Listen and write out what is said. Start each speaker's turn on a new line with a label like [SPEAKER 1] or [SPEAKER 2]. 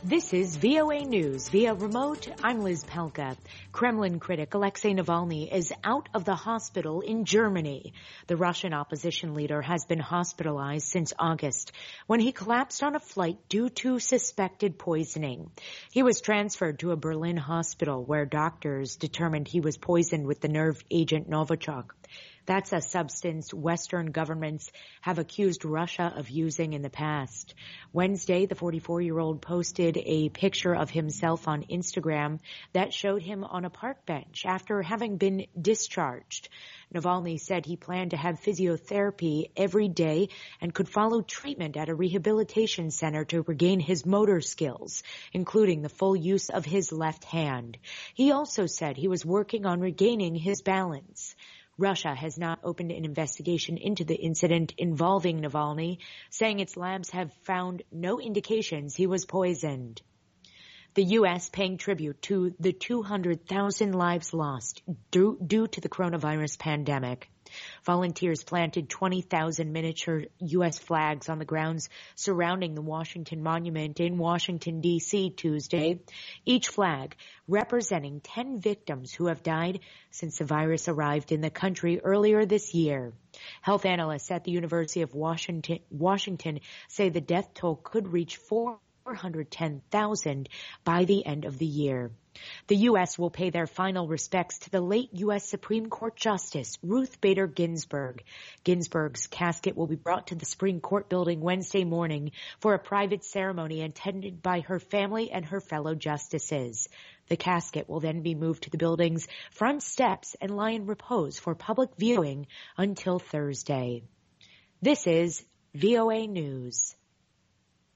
[SPEAKER 1] This is VOA News via remote. I'm Liz Pelka. Kremlin critic Alexei Navalny is out of the hospital in Germany. The Russian opposition leader has been hospitalized since August when he collapsed on a flight due to suspected poisoning. He was transferred to a Berlin hospital where doctors determined he was poisoned with the nerve agent Novichok. That's a substance Western governments have accused Russia of using in the past. Wednesday, the 44-year-old posted a picture of himself on Instagram that showed him on a park bench after having been discharged. Navalny said he planned to have physiotherapy every day and could follow treatment at a rehabilitation center to regain his motor skills, including the full use of his left hand. He also said he was working on regaining his balance. Russia has not opened an investigation into the incident involving Navalny, saying its labs have found no indications he was poisoned. The U.S. paying tribute to the 200,000 lives lost due to the coronavirus pandemic. Volunteers planted 20,000 miniature U.S. flags on the grounds surrounding the Washington Monument in Washington, D.C. Tuesday, each flag representing 10 victims who have died since the virus arrived in the country earlier this year. Health analysts at the University of Washington say the death toll could reach 410,000 by the end of the year. The U.S. will pay their final respects to the late U.S. Supreme Court Justice Ruth Bader Ginsburg. Ginsburg's casket will be brought to the Supreme Court building Wednesday morning for a private ceremony attended by her family and her fellow justices. The casket will then be moved to the building's front steps and lie in repose for public viewing until Thursday. This is VOA News.